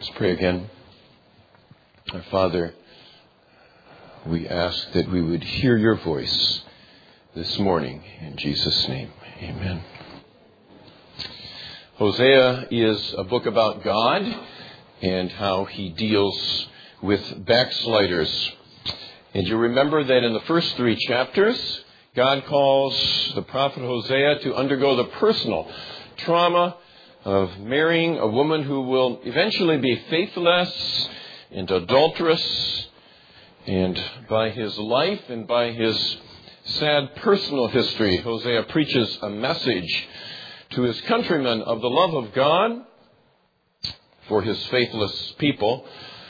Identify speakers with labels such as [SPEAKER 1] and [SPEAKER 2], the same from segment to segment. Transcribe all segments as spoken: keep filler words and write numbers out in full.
[SPEAKER 1] Let's pray again. Our Father, we ask that we would hear your voice this morning. In Jesus' name, amen. Hosea is a book about God and how he deals with backsliders. And you remember that in the first three chapters, God calls the prophet Hosea to undergo the personal trauma of marrying a woman who will eventually be faithless and adulterous. And by his life and by his sad personal history, Hosea preaches a message to his countrymen of the love of God for his faithless people.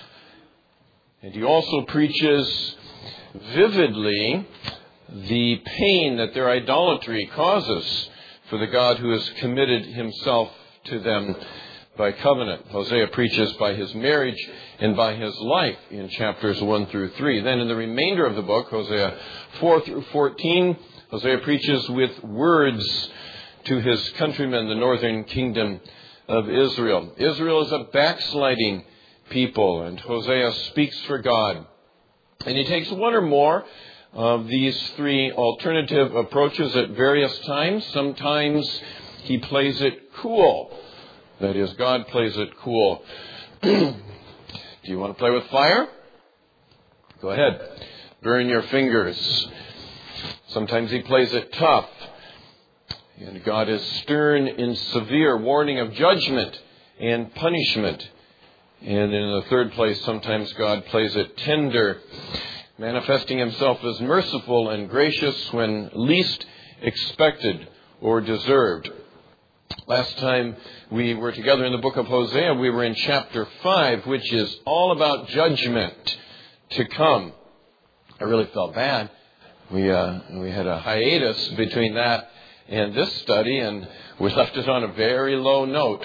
[SPEAKER 1] And he also preaches vividly the pain that their idolatry causes for the God who has committed himself to them by covenant. Hosea preaches by his marriage and by his life in chapters one through three. Then in the remainder of the book, Hosea four through fourteen, Hosea preaches with words to his countrymen, the northern kingdom of Israel. Israel is a backsliding people, and Hosea speaks for God. And he takes one or more of these three alternative approaches at various times. Sometimes he plays it cool. That is, God plays it cool. Do you want to play with fire? Go ahead. Burn your fingers. Sometimes he plays it tough. And God is stern and severe, warning of judgment and punishment. And in the third place, sometimes God plays it tender, manifesting himself as merciful and gracious when least expected or deserved. Last time we were together in the book of Hosea, we were in chapter five, which is all about judgment to come. I really felt bad. We uh, we had a hiatus between that and this study, and we left it on a very low note.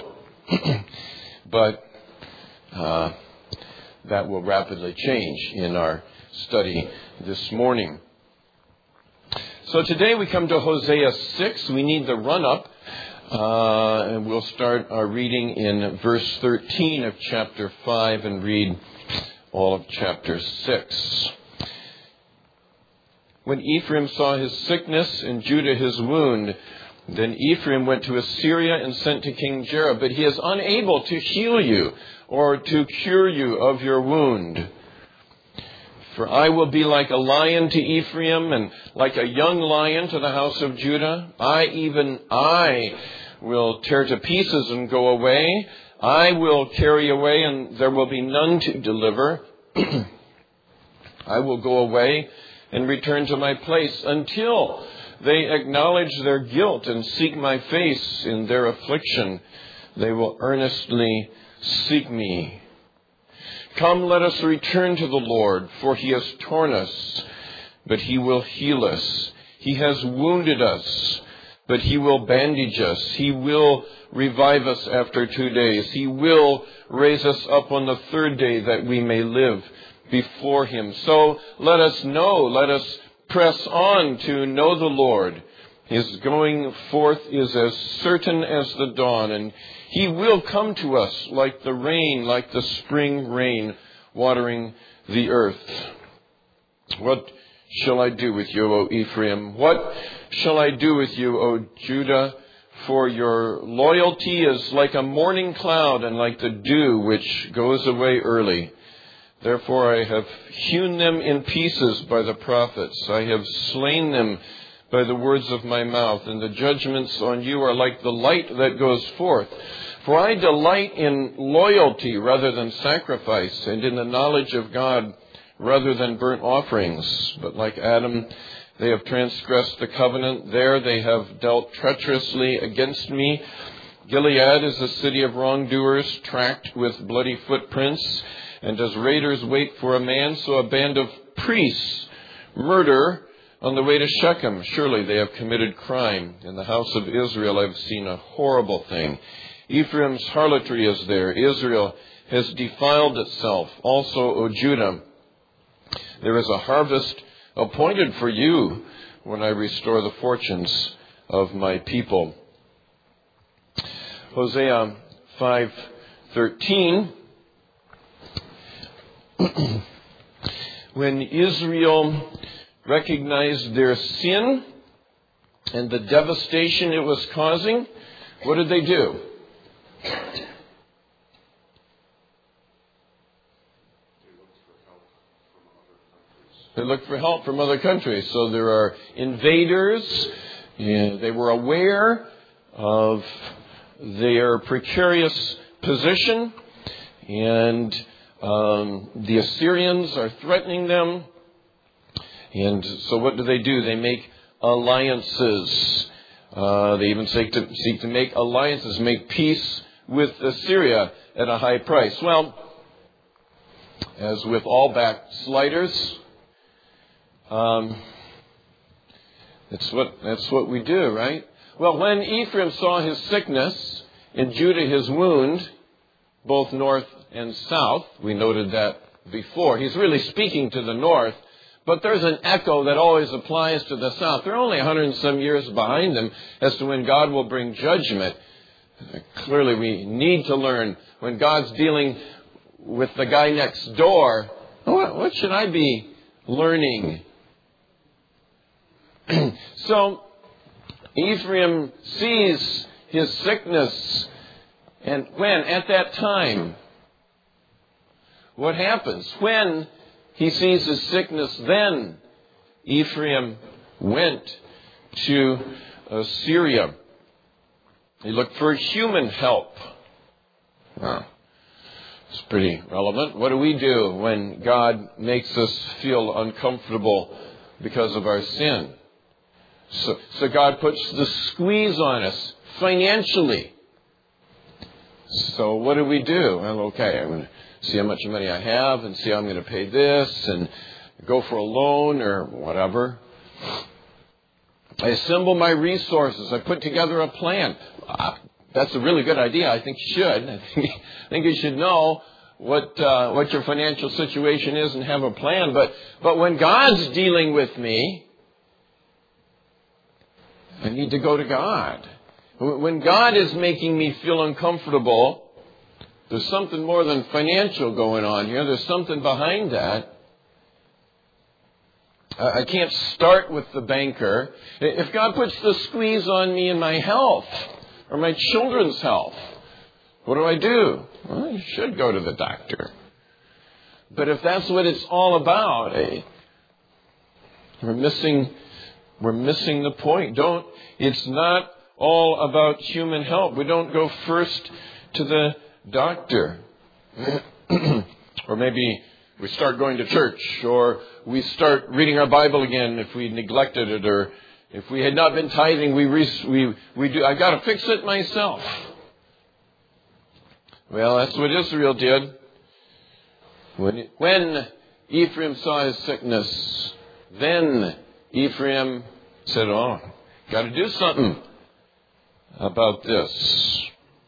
[SPEAKER 1] But uh, that will rapidly change in our study this morning. So today we come to Hosea six. We need the run-up. Uh, and we'll start our reading in verse thirteen of chapter five and read all of chapter six. When Ephraim saw his sickness and Judah his wound, then Ephraim went to Assyria and sent to King Jerob, but he is unable to heal you or to cure you of your wound. For I will be like a lion to Ephraim and like a young lion to the house of Judah. I, even I, will tear to pieces and go away. I will carry away and there will be none to deliver. I will go away and return to my place until they acknowledge their guilt and seek my face in their affliction. They will earnestly seek me. Come, let us return to the Lord, for he has torn us, but he will heal us. He has wounded us, but he will bandage us. He will revive us after two days. He will raise us up on the third day that we may live before him. So let us know, let us press on to know the Lord. His going forth is as certain as the dawn, and he will come to us like the rain, like the spring rain, watering the earth. What shall I do with you, O Ephraim? What shall I do with you, O Judah? For your loyalty is like a morning cloud and like the dew which goes away early. Therefore I have hewn them in pieces by the prophets. I have slain them by the words of my mouth, and the judgments on you are like the light that goes forth. For I delight in loyalty rather than sacrifice, and in the knowledge of God rather than burnt offerings. But like Adam, they have transgressed the covenant. There they have dealt treacherously against me. Gilead is a city of wrongdoers, tracked with bloody footprints. And as raiders wait for a man, so a band of priests murder on the way to Shechem. Surely they have committed crime. In the house of Israel I have seen a horrible thing. Ephraim's harlotry is there. Israel has defiled itself. Also, O Judah, there is a harvest appointed for you when I restore the fortunes of my people. Hosea five thirteen when Israel recognized their sin and the devastation it was causing, what did they do? They looked for help from other countries. So there are invaders. And they were aware of their precarious position. And um, the Assyrians are threatening them. And so what do they do? They make alliances. Uh, they even seek to, seek to make alliances, make peace with Assyria at a high price. Well, as with all backsliders, um, that's what that's what we do, right? Well, when Ephraim saw his sickness and Judah his wound, both north and south, we noted that before. He's really speaking to the north, but there's an echo that always applies to the south. They're only a hundred and some years behind them as to when God will bring judgment. Clearly, we need to learn when God's dealing with the guy next door. What, what should I be learning? So, Ephraim sees his sickness, and when? At that time. What happens? When he sees his sickness, then Ephraim went to Assyria. He looked for human help. Wow. It's pretty relevant. What do we do when God makes us feel uncomfortable because of our sin? So, so God puts the squeeze on us financially. So what do we do? Well, okay, I'm going to see how much money I have and see how I'm going to pay this and go for a loan or whatever. I assemble my resources. I put together a plan. Uh, that's a really good idea. I think you should. I think, I think you should know what uh, what your financial situation is and have a plan. But but when God's dealing with me, I need to go to God. When God is making me feel uncomfortable, there's something more than financial going on here. There's something behind that. I can't start with the banker. If God puts the squeeze on me in my health or my children's health, what do I do? Well, you should go to the doctor. But if that's what it's all about, eh, we're missing, we're missing the point. Don't, it's not all about human help. We don't go first to the doctor. Or maybe we start going to church, or we start reading our Bible again if we neglected it, or if we had not been tithing, we re- we we do. I got to fix it myself. Well, that's what Israel did. When when Ephraim saw his sickness, then Ephraim said, "Oh, got to do something about this."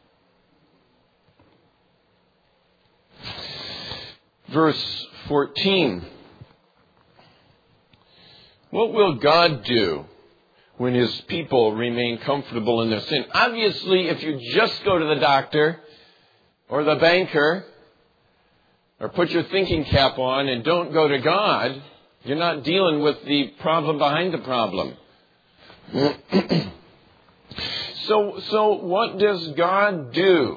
[SPEAKER 1] Verse fourteen. What will God do when His people remain comfortable in their sin? Obviously, if you just go to the doctor or the banker or put your thinking cap on and don't go to God, you're not dealing with the problem behind the problem. so, so what does God do?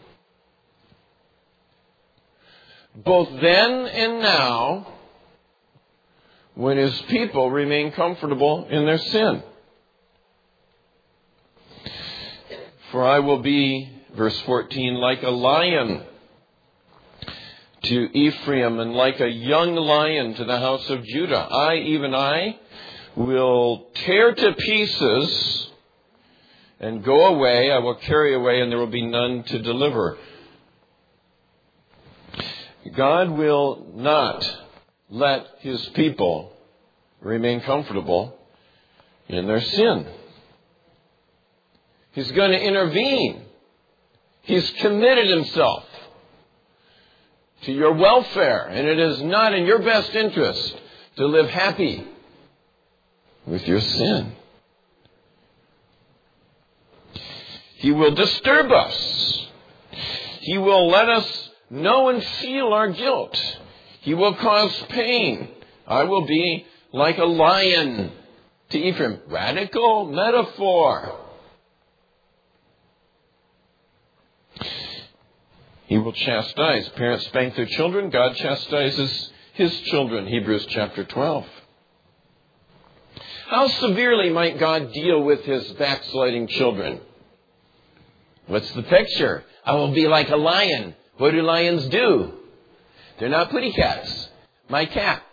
[SPEAKER 1] Both then and now, when His people remain comfortable in their sin. For I will be, verse fourteen, like a lion to Ephraim and like a young lion to the house of Judah. I, even I, will tear to pieces and go away. I will carry away, and there will be none to deliver. God will not let His people remain comfortable in their sin. He's going to intervene. He's committed Himself to your welfare, and it is not in your best interest to live happy with your sin. He will disturb us. He will let us know and feel our guilt. He will cause pain. I will be like a lion to Ephraim. Radical metaphor. He will chastise. Parents spank their children. God chastises his children. Hebrews chapter twelve. How severely might God deal with his backsliding children? What's the picture? I will be like a lion. What do lions do? They're not putty cats. My cat.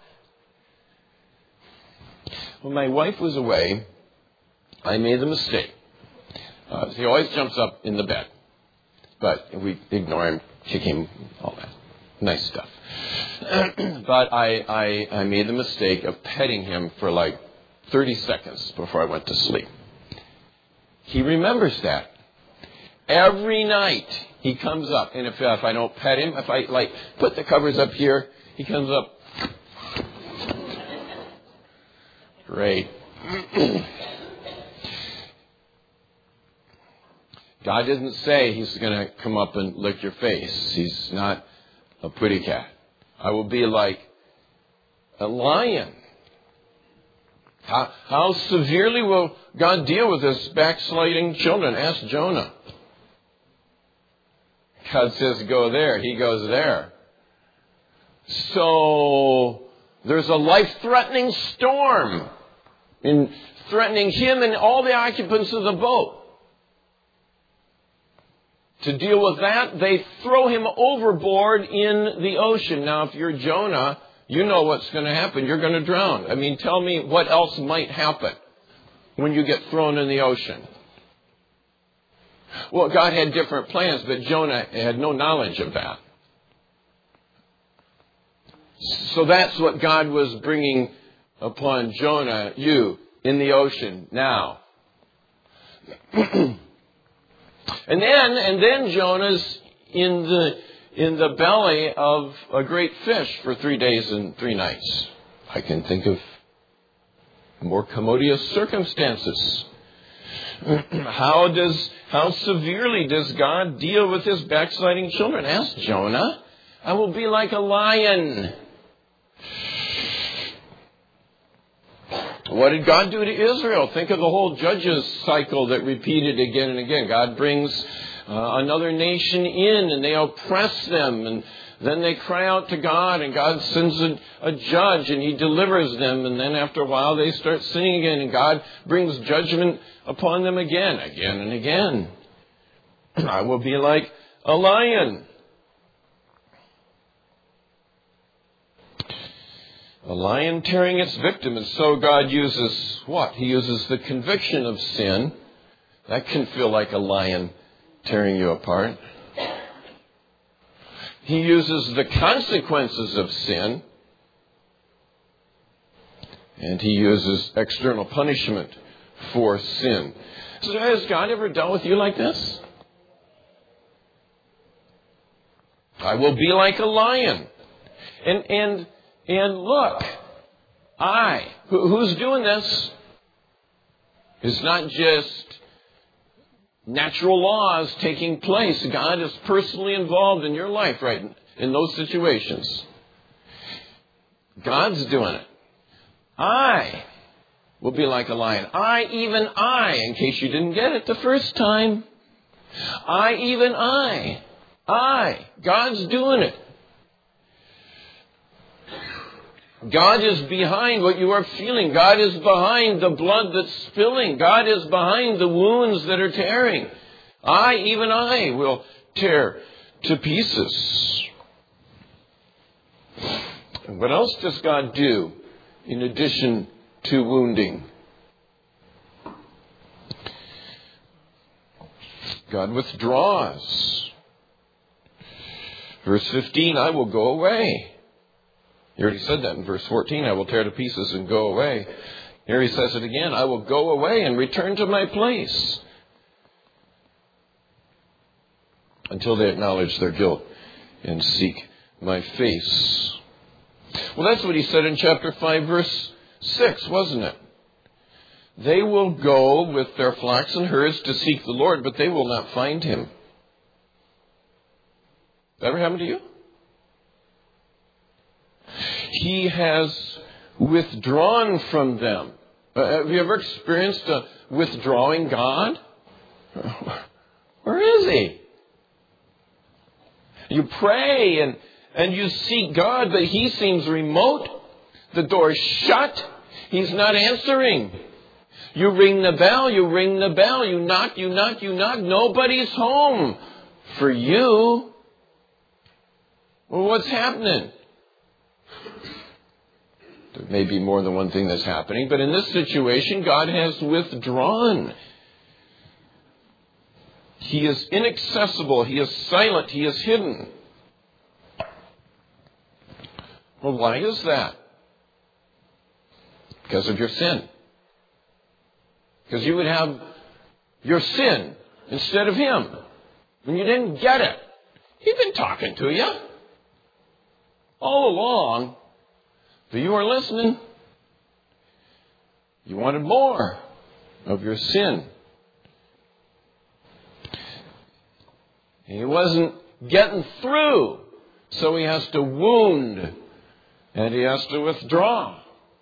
[SPEAKER 1] When my wife was away, I made the mistake. Uh, he always jumps up in the bed. But we ignore him, kick him, all that. Nice stuff. But I, I, I made the mistake of petting him for like thirty seconds before I went to sleep. He remembers that. Every night he comes up, and if, if I don't pet him, if I like put the covers up here, he comes up. Great. God didn't say he's going to come up and lick your face. He's not a pretty cat. I will be like a lion. How, how severely will God deal with his backsliding children? Ask Jonah. God says go there. He goes there. So there's a life-threatening storm in threatening him and all the occupants of the boat. To deal with that, they throw him overboard in the ocean. Now, if you're Jonah, you know what's going to happen. You're going to drown. I mean, tell me what else might happen when you get thrown in the ocean. Well, God had different plans, but Jonah had no knowledge of that. So that's what God was bringing upon Jonah, you, in the ocean now. and then, and then Jonah's in the in the belly of a great fish for three days and three nights. I can think of more commodious circumstances. How does how severely does God deal with his backsliding children? Ask Jonah. I will be like a lion. What did God do to Israel? Think of the whole Judges cycle that repeated again and again. God brings uh, another nation in and they oppress them, and then they cry out to God, and God sends a, a judge and he delivers them, and then after a while they start sinning again, and God brings judgment upon them again, again and again. I will be like a lion. A lion tearing its victim. And so God uses what? He uses the conviction of sin. That can feel like a lion tearing you apart. He uses the consequences of sin. And he uses external punishment for sin. So has God ever dealt with you like this? I will be like a lion. And, and, And look, I, who's doing this? It's not just natural laws taking place. God is personally involved in your life, right, in those situations. God's doing it. I will be like a lion. I, even I, in case you didn't get it the first time. I, even I. I. God's doing it. God is behind what you are feeling. God is behind the blood that's spilling. God is behind the wounds that are tearing. I, even I, will tear to pieces. And what else does God do in addition to wounding? God withdraws. Verse fifteen, I will go away. He already said that in verse fourteen. I will tear to pieces and go away. Here he says it again. I will go away and return to my place. Until they acknowledge their guilt and seek my face. Well, that's what he said in chapter five, verse six, wasn't it? They will go with their flocks and herds to seek the Lord, but they will not find him. That ever happened to you? He has withdrawn from them. Uh, have you ever experienced a withdrawing God? Where is He? You pray and, and you seek God, but He seems remote. The door is shut. He's not answering. You ring the bell, you ring the bell, you knock, you knock, you knock. Nobody's home for you. Well, what's happening? There may be more than one thing that's happening, but in this situation, God has withdrawn. He is inaccessible. He is silent. He is hidden. Well, why is that? Because of your sin. Because you would have your sin instead of Him. And you didn't get it. He'd been talking to you all along. But you were listening. You wanted more of your sin. And He wasn't getting through. So He has to wound. And He has to withdraw.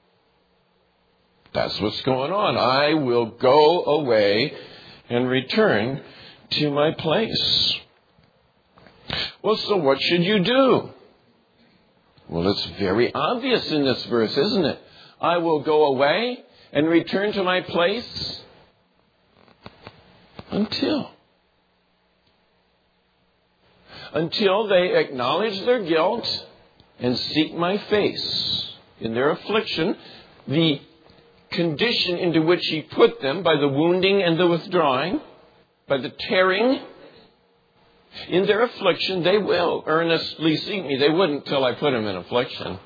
[SPEAKER 1] That's what's going on. I will go away and return to my place. Well, so what should you do? Well, it's very obvious in this verse, isn't it? I will go away and return to my place until. Until they acknowledge their guilt and seek my face. In their affliction, the condition into which He put them by the wounding and the withdrawing, by the tearing, in their affliction, they will earnestly seek me. They wouldn't till I put them in affliction.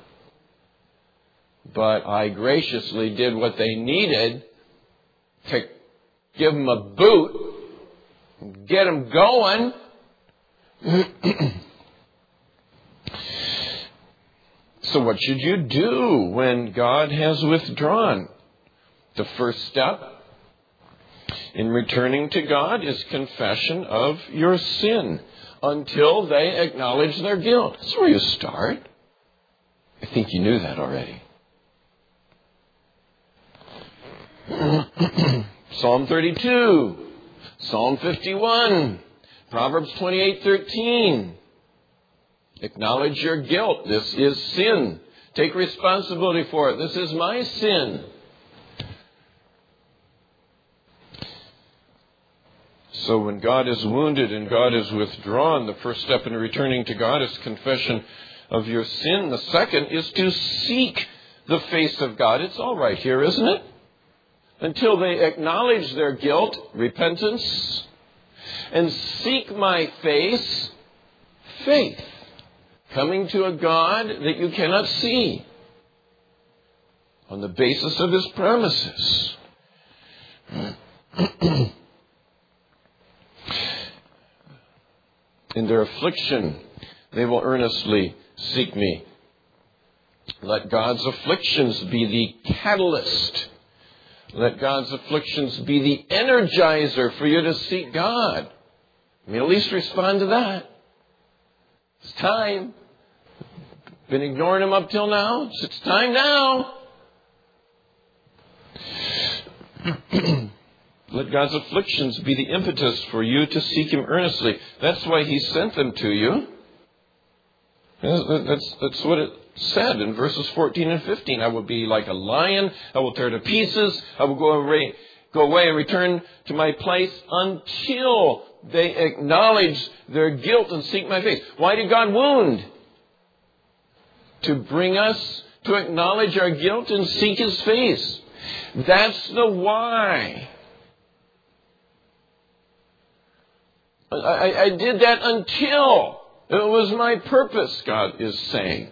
[SPEAKER 1] But I graciously did what they needed to give them a boot, get them going. So what should you do when God has withdrawn? The first step in returning to God is confession of your sin until they acknowledge their guilt. That's where you start. I think you knew that already. Psalm thirty-two, Psalm fifty-one, Proverbs twenty-eight thirteen. Acknowledge your guilt. This is sin. Take responsibility for it. This is my sin. So when God is wounded and God is withdrawn, the first step in returning to God is confession of your sin. The second is to seek the face of God. It's all right here, isn't it? Until they acknowledge their guilt, repentance, and seek my face, faith. Coming to a God that you cannot see on the basis of His promises. In their affliction, they will earnestly seek me. Let God's afflictions be the catalyst. Let God's afflictions be the energizer for you to seek God. I mean, at least respond to that. It's time. Been ignoring Him up till now. So it's time now. Let God's afflictions be the impetus for you to seek Him earnestly. That's why He sent them to you. That's, that's what it said in verses fourteen and fifteen. I will be like a lion. I will tear to pieces. I will go away, go away and return to my place until they acknowledge their guilt and seek my face. Why did God wound? To bring us to acknowledge our guilt and seek His face. That's the why. I, I did that until it was my purpose, God is saying.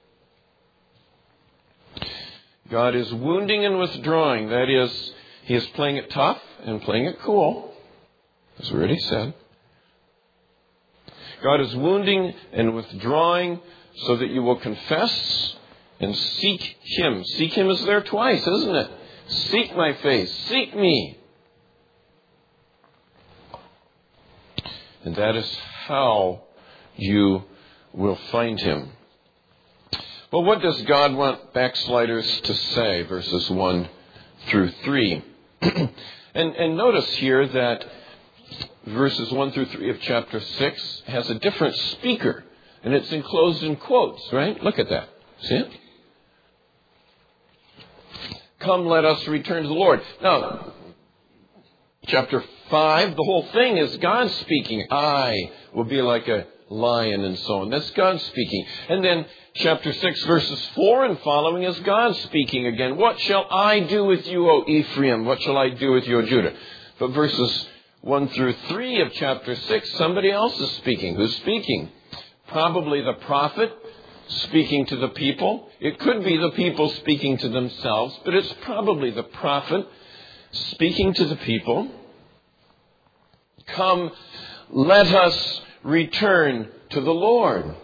[SPEAKER 1] God is wounding and withdrawing. That is, He is playing it tough and playing it cool, as we already said. God is wounding and withdrawing so that you will confess and seek Him. Seek Him is there twice, isn't it? Seek my face. Seek me. And that is how you will find Him. Well, what does God want backsliders to say? Verses one through three. and, and notice here that verses one through three of chapter six has a different speaker. And it's enclosed in quotes, right? Look at that. See it? Come, let us return to the Lord. Now, chapter five, the whole thing is God speaking. I will be like a lion and so on. That's God speaking. And then chapter six, verses four and following is God speaking again. What shall I do with you, O Ephraim? What shall I do with you, O Judah? But verses one through three of chapter six, somebody else is speaking. Who's speaking? Probably the prophet speaking to the people. It could be the people speaking to themselves, but it's probably the prophet speaking to the people. Come, let us return to the Lord.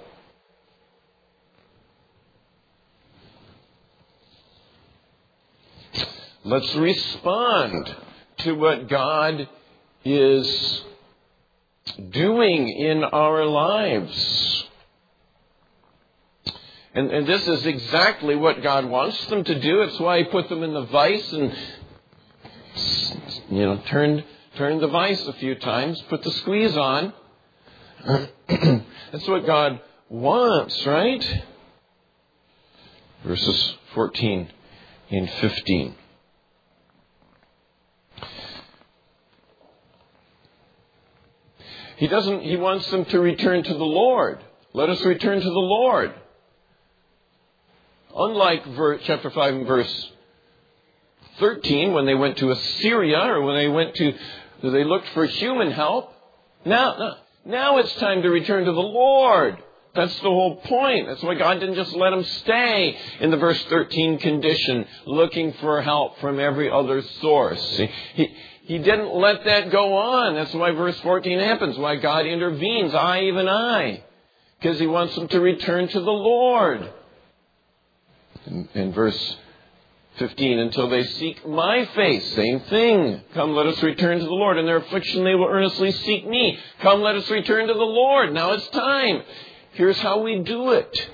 [SPEAKER 1] Let's respond to what God is doing in our lives. And, and this is exactly what God wants them to do. It's why He put them in the vice and, you know, turned, turned the vice a few times, put the squeeze on. That's what God wants, right? Verses fourteen and fifteen. He doesn't, He wants them to return to the Lord. Let us return to the Lord. Unlike ver, chapter five and verse thirteen, when they went to Assyria or when they went to, they looked for human help. Now, now, now it's time to return to the Lord. That's the whole point. That's why God didn't just let them stay in the verse thirteen condition, looking for help from every other source. See, he, he didn't let that go on. That's why verse fourteen happens, why God intervenes, I, even I. Because He wants them to return to the Lord. In, in verse fifteen, until they seek my face, same thing. Come, let us return to the Lord. In their affliction they will earnestly seek me. Come, let us return to the Lord. Now it's time. Here's how we do it.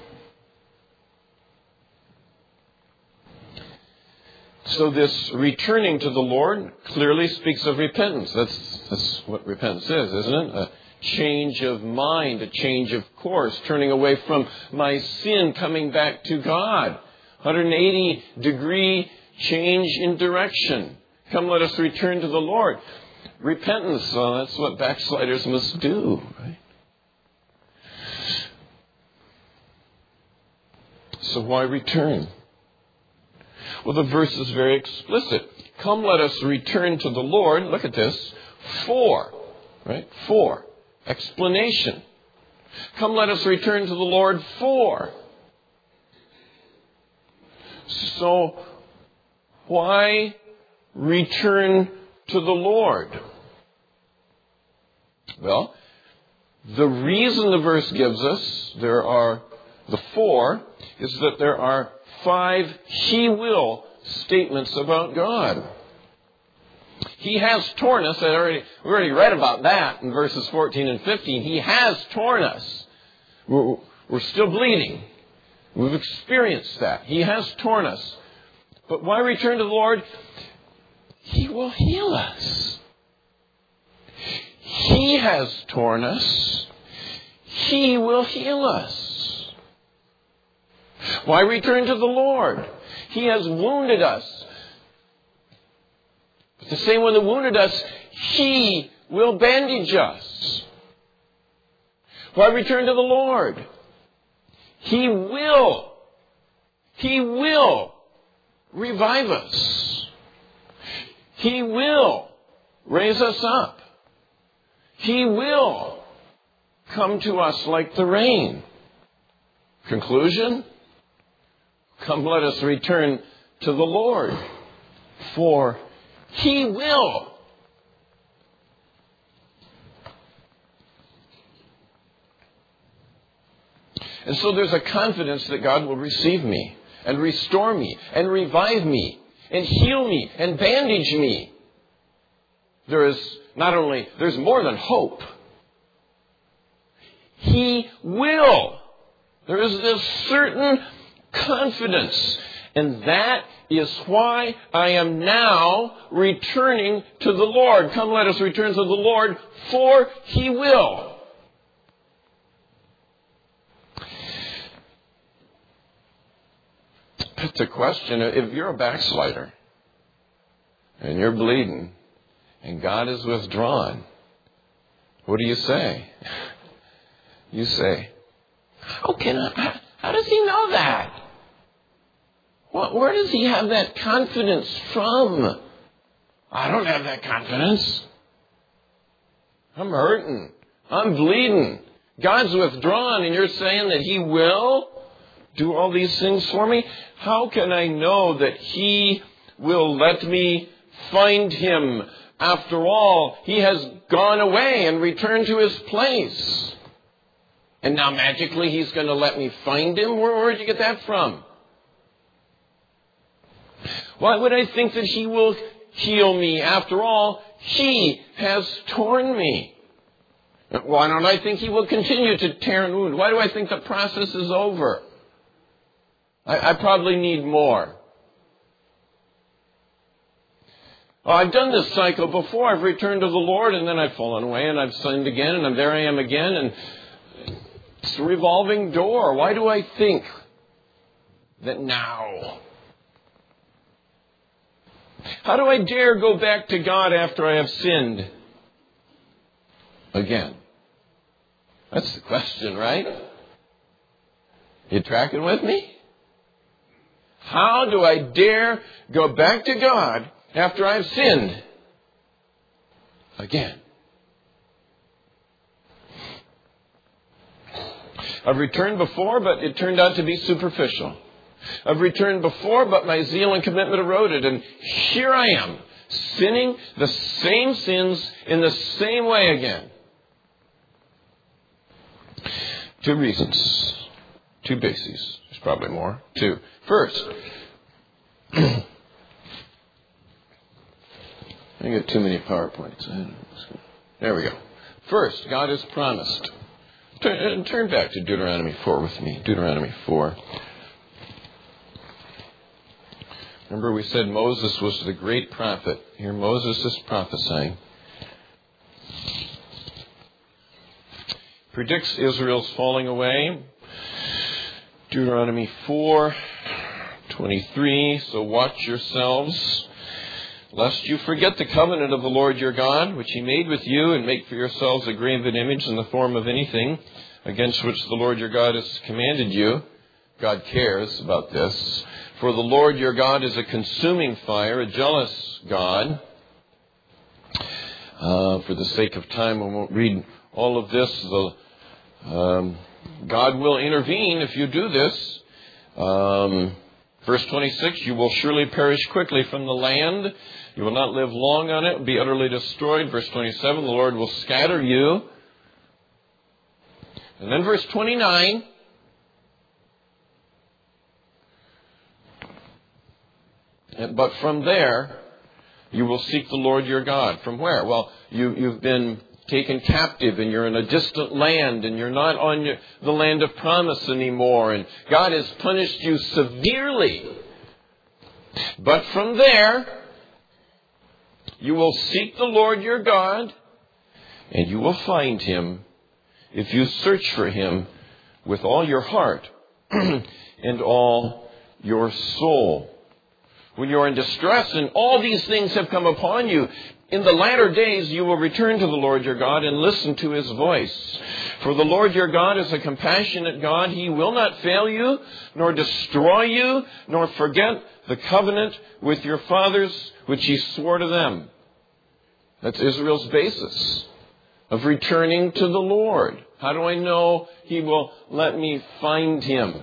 [SPEAKER 1] So this returning to the Lord clearly speaks of repentance. That's, that's what repentance is, isn't it? A change of mind, a change of course, turning away from my sin, coming back to God. one hundred eighty degree change in direction. Come, let us return to the Lord. Repentance, well, that's what backsliders must do, right? So why return? Well, the verse is very explicit. Come, let us return to the Lord. Look at this. For, right? For. Explanation. Come, let us return to the Lord for. So, why return to the Lord? Well, the reason the verse gives us, there are the four, is that there are five He will statements about God. He has torn us. I already, we already read about that in verses fourteen and fifteen. He has torn us. We're, we're still bleeding. We've experienced that. He has torn us. But why return to the Lord? He will heal us. He has torn us. He will heal us. Why return to the Lord? He has wounded us. But the same one that wounded us, He will bandage us. Why return to the Lord? He will. He will revive us. He will raise us up. He will come to us like the rain. Conclusion? Come, let us return to the Lord, for He will. And so there's a confidence that God will receive me and restore me and revive me and heal me and bandage me. There is not only, there's more than hope. He will. There is this certain confidence. And that is why I am now returning to the Lord. Come, let us return to the Lord, for He will. But the question, if you're a backslider and you're bleeding and God is withdrawn, what do you say? You say, how can I, how, how does He know that? Well, where does He have that confidence from? I don't have that confidence. I'm hurting. I'm bleeding. God's withdrawn, and you're saying that He will do all these things for me? How can I know that He will let me find Him? After all, He has gone away and returned to His place. And now magically He's going to let me find Him? Where, where did you get that from? Why would I think that He will heal me? After all, He has torn me. Why don't I think He will continue to tear and wound? Why do I think the process is over? I, I probably need more. Oh, I've done this cycle before. I've returned to the Lord and then I've fallen away and I've sinned again and there I am again. And it's a revolving door. Why do I think that now? How do I dare go back to God after I have sinned again? That's the question, right? You tracking with me? How do I dare go back to God after I've sinned again? I've returned before, but it turned out to be superficial. I've returned before, but my zeal and commitment eroded. And here I am, sinning the same sins in the same way again. Two reasons. Two bases. There's probably more. Two. First, I got too many PowerPoints. There we go. First, God has promised. Turn, turn back to Deuteronomy four with me. Deuteronomy four. Remember we said Moses was the great prophet. Here Moses is prophesying. Predicts Israel's falling away. Deuteronomy four twenty-three. So watch yourselves, lest you forget the covenant of the Lord your God, which He made with you, and make for yourselves a graven image in the form of anything against which the Lord your God has commanded you. God cares about this. For the Lord your God is a consuming fire, a jealous God. Uh, for the sake of time, we won't read all of this. The, um, God will intervene if you do this. Um, verse twenty-six, you will surely perish quickly from the land. You will not live long on it, be utterly destroyed. Verse twenty-seven, the Lord will scatter you. And then verse twenty-nine, but from there, you will seek the Lord your God. From where? Well, you, you've been taken captive and you're in a distant land and you're not on your, the land of promise anymore. And God has punished you severely. But from there, you will seek the Lord your God and you will find Him if you search for Him with all your heart and all your soul. When you are in distress and all these things have come upon you, in the latter days you will return to the Lord your God and listen to His voice. For the Lord your God is a compassionate God. He will not fail you, nor destroy you, nor forget the covenant with your fathers, which He swore to them. That's Israel's basis of returning to the Lord. How do I know He will let me find Him?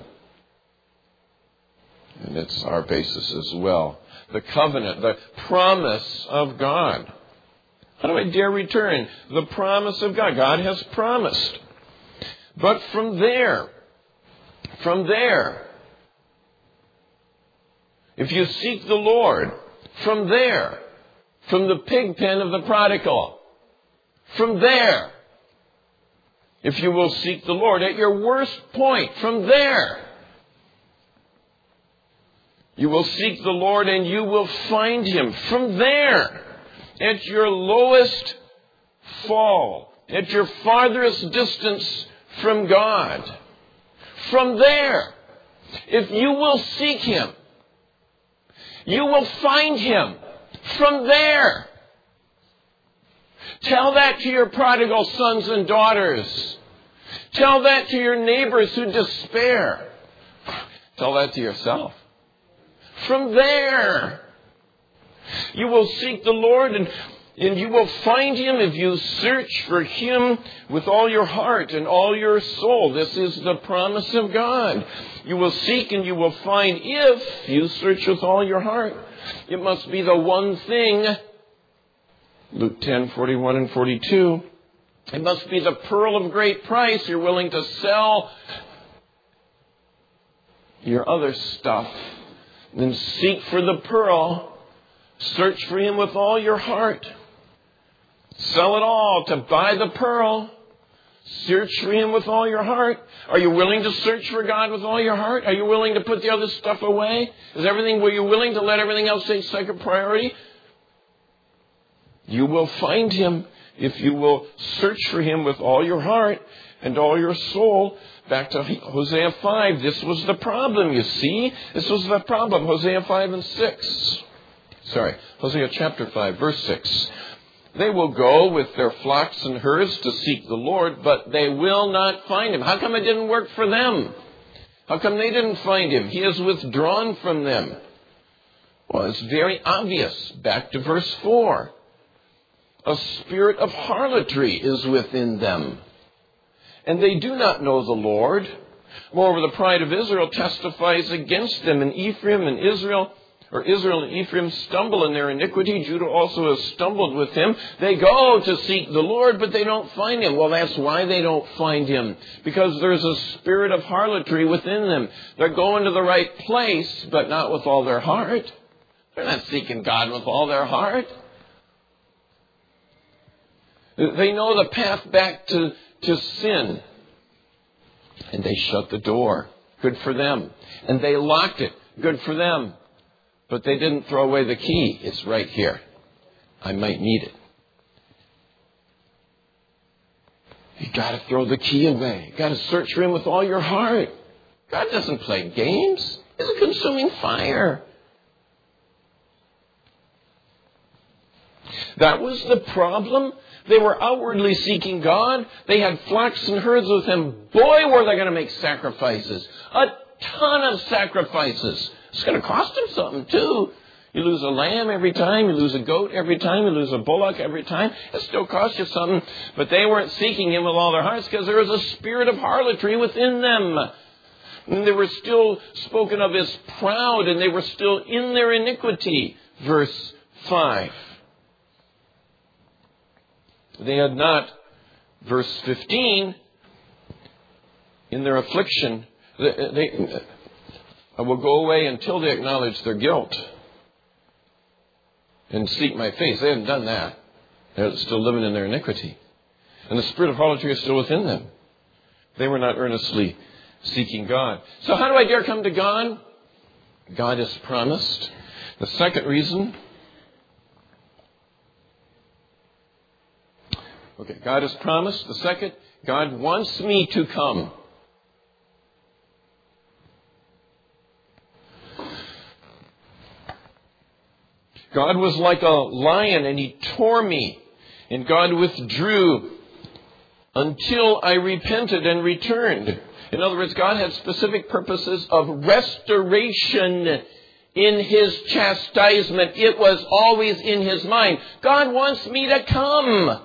[SPEAKER 1] And it's our basis as well. The covenant, the promise of God. How do I dare return? The promise of God. God has promised. But from there, from there, if you seek the Lord, from there, from the pig pen of the prodigal, from there, if you will seek the Lord at your worst point, from there, You will seek the Lord and you will find Him. From there, at your lowest fall, at your farthest distance from God, from there, if you will seek Him, you will find Him. From there. Tell that to your prodigal sons and daughters. Tell that to your neighbors who despair. Tell that to yourself. From there, you will seek the Lord and, and you will find Him if you search for Him with all your heart and all your soul. This is the promise of God. You will seek and you will find if you search with all your heart. It must be the one thing, Luke ten, forty-one and forty-two. It must be the pearl of great price. You're willing to sell your other stuff. Then seek for the pearl. Search for Him with all your heart. Sell it all to buy the pearl. Search for Him with all your heart. Are you willing to search for God with all your heart? Are you willing to put the other stuff away? Is everything, were you willing to let everything else take second priority? You will find Him if you will search for Him with all your heart and all your soul. Back to Hosea five. This was the problem, you see. This was the problem. Hosea five and six. Sorry, Hosea chapter five, verse six. They will go with their flocks and herds to seek the Lord, but they will not find Him. How come it didn't work for them? How come they didn't find Him? He has withdrawn from them. Well, it's very obvious. Back to verse four. A spirit of harlotry is within them, and they do not know the Lord. Moreover, the pride of Israel testifies against them, and Ephraim and Israel Or Israel and Ephraim stumble in their iniquity. Judah also has stumbled with him. They go to seek the Lord, but they don't find Him. Well, that's why they don't find Him. Because there's a spirit of harlotry within them. They're going to the right place, but not with all their heart. They're not seeking God with all their heart. They know the path back to, to sin. And they shut the door. Good for them. And they locked it. Good for them. But they didn't throw away the key. It's right here. I might need it. You got to throw the key away. You got to search for Him with all your heart. God doesn't play games. He's a consuming fire. That was the problem. They were outwardly seeking God. They had flocks and herds with Him. Boy, were they going to make sacrifices. A ton of sacrifices. It's going to cost Him something, too. You lose a lamb every time. You lose a goat every time. You lose a bullock every time. It still costs you something. But they weren't seeking Him with all their hearts because there was a spirit of harlotry within them. And they were still spoken of as proud, and they were still in their iniquity. Verse five. They had not, verse fifteen, in their affliction, they... they I will go away until they acknowledge their guilt and seek my face. They haven't done that. They're still living in their iniquity. And the spirit of harlotry is still within them. They were not earnestly seeking God. So how do I dare come to God? God has promised. The second reason. Okay, God has promised. The second, God wants me to come. God was like a lion and He tore me. And God withdrew until I repented and returned. In other words, God had specific purposes of restoration in His chastisement. It was always in His mind. God wants me to come.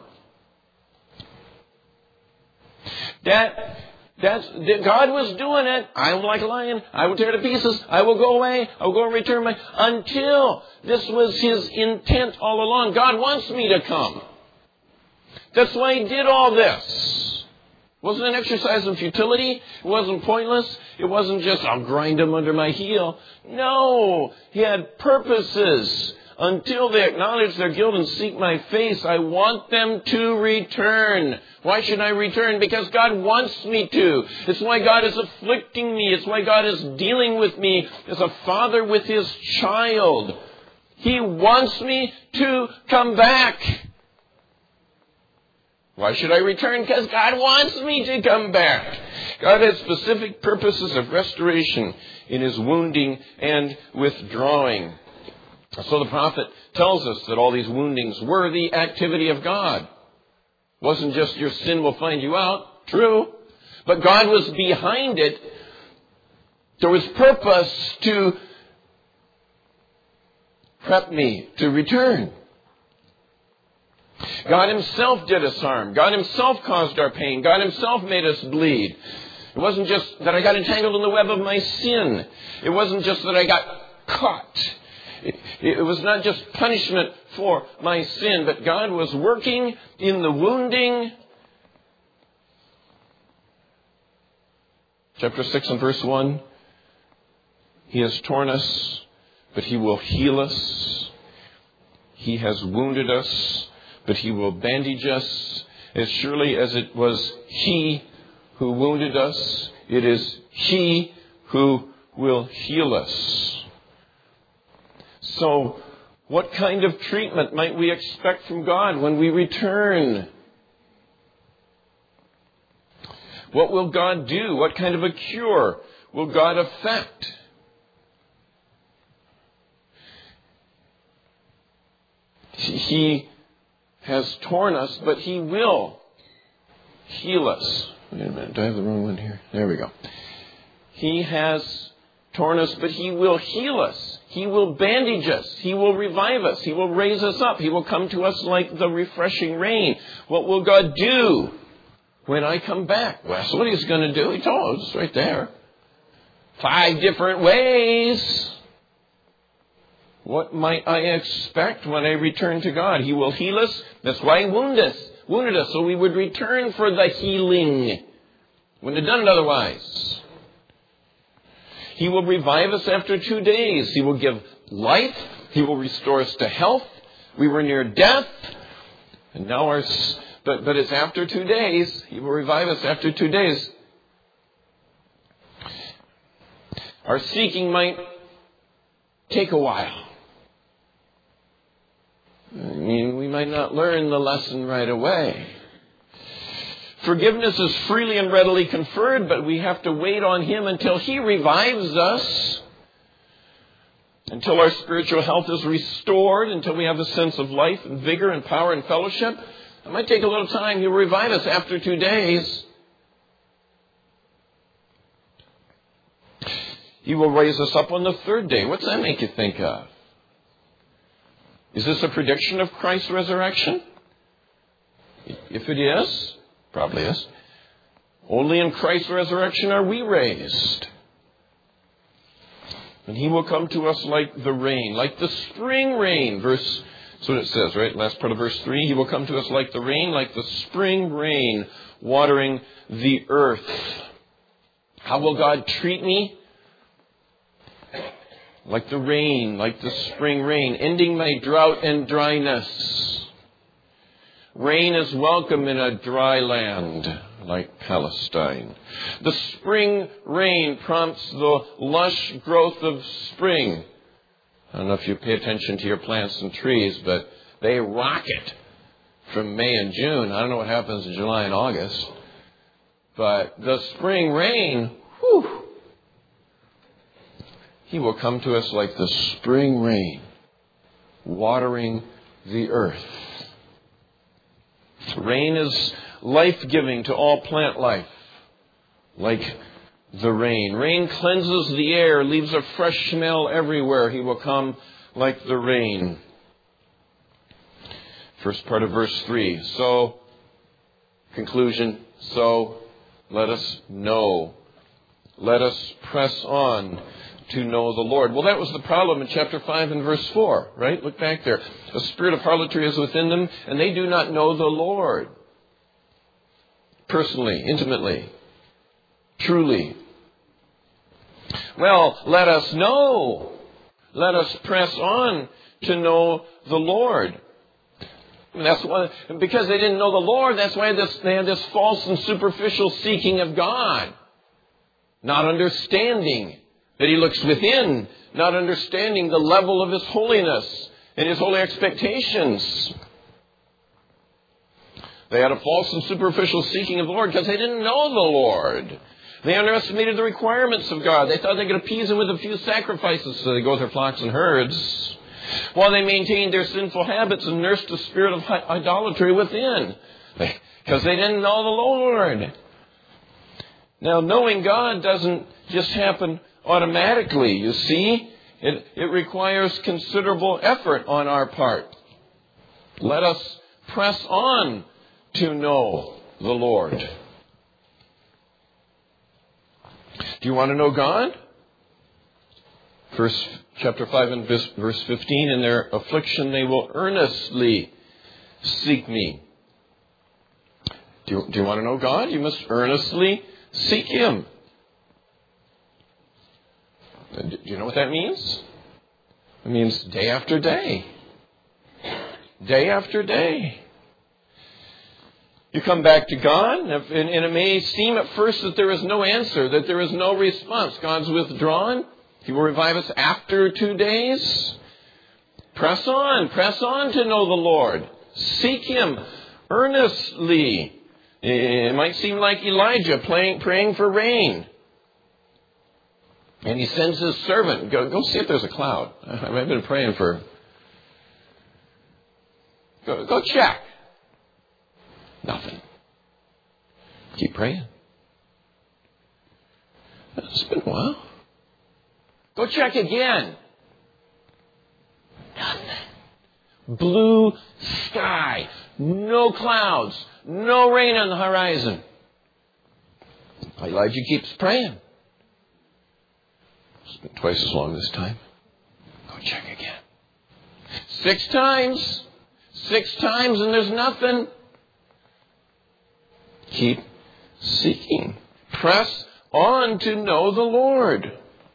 [SPEAKER 1] That... That's, God was doing it. I'm like a lion. I will tear to pieces. I will go away. I will go and return my... Until this was His intent all along. God wants me to come. That's why He did all this. It wasn't an exercise in futility. It wasn't pointless. It wasn't just, I'll grind Him under my heel. No. He had purposes until they acknowledge their guilt and seek my face, I want them to return. Why should I return? Because God wants me to. It's why God is afflicting me. It's why God is dealing with me as a father with his child. He wants me to come back. Why should I return? Because God wants me to come back. God has specific purposes of restoration in his wounding and withdrawing. So the prophet tells us that all these woundings were the activity of God. It wasn't just your sin will find you out. True. But God was behind it. There was purpose to prep me to return. God himself did us harm. God himself caused our pain. God himself made us bleed. It wasn't just that I got entangled in the web of my sin. It wasn't just that I got caught. It, it was not just punishment for my sin, but God was working in the wounding. Chapter six and verse one. He has torn us, but he will heal us. He has wounded us, but he will bandage us. As surely as it was he who wounded us, it is he who will heal us. So, what kind of treatment might we expect from God when we return? What will God do? What kind of a cure will God effect? He has torn us, but he will heal us. Wait a minute, do I have the wrong one here? There we go. He has torn us, but he will heal us. He will bandage us. He will revive us. He will raise us up. He will come to us like the refreshing rain. What will God do when I come back? Well, that's what he's going to do. He told us right there. Five different ways. What might I expect when I return to God? He will heal us. That's why he wounded us. Wounded us so we would return for the healing. Wouldn't have done it otherwise. He will revive us after two days. He will give life. He will restore us to health. We were near death. And now our, but, but it's after two days. He will revive us after two days. Our seeking might take a while. I mean, we might not learn the lesson right away. Forgiveness is freely and readily conferred, but we have to wait on him until he revives us, until our spiritual health is restored, until we have a sense of life and vigor and power and fellowship. It might take a little time. He'll revive us after two days. He will raise us up on the third day. What's that make you think of? Is this a prediction of Christ's resurrection? If it is, probably is. Only in Christ's resurrection are we raised. And he will come to us like the rain, like the spring rain. Verse, that's what it says, right? Last part of verse three. He will come to us like the rain, like the spring rain, watering the earth. How will God treat me? Like the rain, like the spring rain, ending my drought and dryness. Rain is welcome in a dry land like Palestine. The spring rain prompts the lush growth of spring. I don't know if you pay attention to your plants and trees, but they rocket from May and June. I don't know what happens in July and August. But the spring rain, whew, he will come to us like the spring rain, watering the earth. Rain is life-giving to all plant life, like the rain. Rain cleanses the air, leaves a fresh smell everywhere. He will come like the rain. First part of verse three. So, conclusion, so let us know. Let us press on to know the Lord. Well, that was the problem in chapter five and verse four, right? Look back there. The spirit of harlotry is within them, and they do not know the Lord. Personally, intimately, truly. Well, let us know. Let us press on to know the Lord. And that's why, because they didn't know the Lord, that's why this, they had this false and superficial seeking of God. Not understanding that He looks within, not understanding the level of His holiness and His holy expectations. They had a false and superficial seeking of the Lord because they didn't know the Lord. They underestimated the requirements of God. They thought they could appease Him with a few sacrifices, so they go with their flocks and herds, while they maintained their sinful habits and nursed the spirit of idolatry within, because they didn't know the Lord. Now, knowing God doesn't just happen automatically, you see. It, it requires considerable effort on our part. Let us press on to know the Lord. Do you want to know God? Verse, chapter five and verse fifteen, in their affliction they will earnestly seek me. Do you, do you want to know God? You must earnestly seek Him. Do you know what that means? It means day after day. Day after day. You come back to God, and it may seem at first that there is no answer, that there is no response. God's withdrawn. He will revive us after two days. Press on. Press on to know the Lord. Seek Him earnestly. It might seem like Elijah praying, praying for rain. And he sends his servant, go, go see if there's a cloud. I've been praying for... Go, go check. Nothing. Keep praying. It's been a while. Go check again. Nothing. Blue sky. No clouds. No rain on the horizon. Elijah keeps praying. It's been twice as long this time. Go check again. Six times. Six times and there's nothing. Keep seeking. Press on to know the Lord.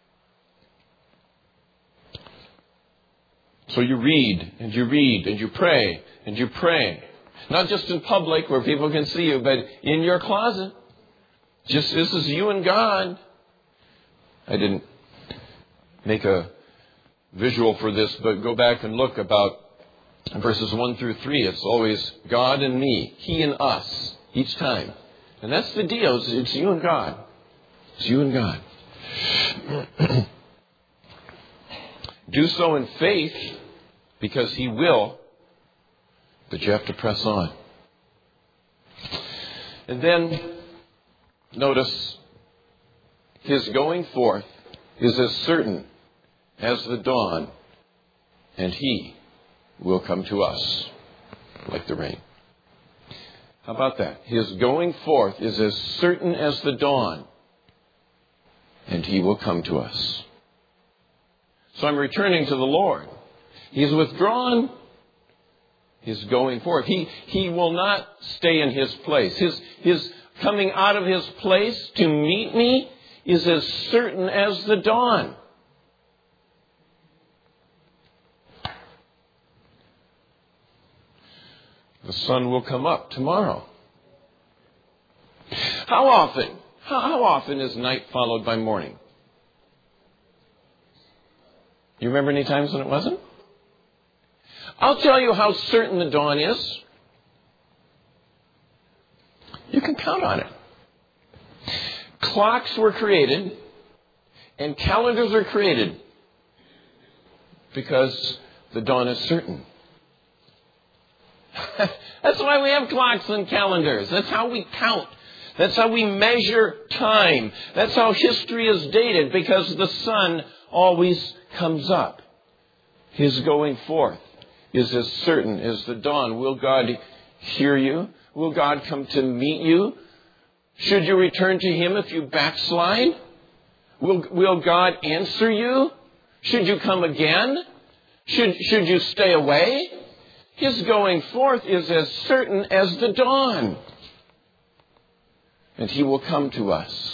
[SPEAKER 1] So you read and you read and you pray and you pray. Not just in public where people can see you, but in your closet. Just this is you and God. I didn't make a visual for this, but go back and look about verses one through three. It's always God and me, He and us, each time. And that's the deal. It's, it's you and God. It's you and God. Do so in faith, because He will, but you have to press on. And then, notice, His going forth is as certain as the dawn, and He will come to us like the rain. How about that? His going forth is as certain as the dawn, and He will come to us. So I'm returning to the Lord. He's withdrawn. He's going forth. He, he will not stay in His place. His, his coming out of His place to meet me is as certain as the dawn. The sun will come up tomorrow. How often? How, how often is night followed by morning? You remember any times when it wasn't? I'll tell you how certain the dawn is. You can count on it. Clocks were created and calendars are created because the dawn is certain. That's why we have clocks and calendars. That's how we count. That's how we measure time. That's how history is dated, because the sun always comes up. His going forth is as certain as the dawn. Will God hear you? Will God come to meet you? Should you return to Him if you backslide? Will, will God answer you? Should you come again? Should, should you stay away? His going forth is as certain as the dawn. And He will come to us.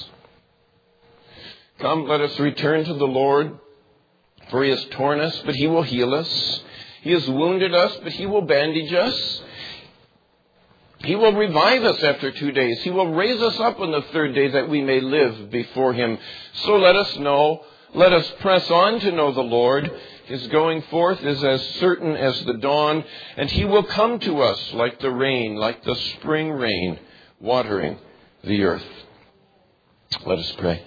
[SPEAKER 1] Come, let us return to the Lord, for He has torn us, but He will heal us. He has wounded us, but He will bandage us. He will revive us after two days. He will raise us up on the third day that we may live before Him. So let us know, let us press on to know the Lord. His going forth is as certain as the dawn, and He will come to us like the rain, like the spring rain, watering the earth. Let us pray.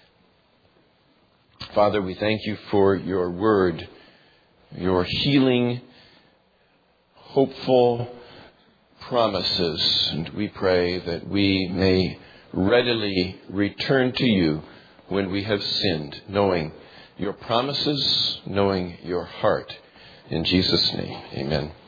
[SPEAKER 1] Father, we thank You for Your word, Your healing, hopeful promises, and we pray that we may readily return to You when we have sinned, knowing Your promises, knowing Your heart. In Jesus' name, amen.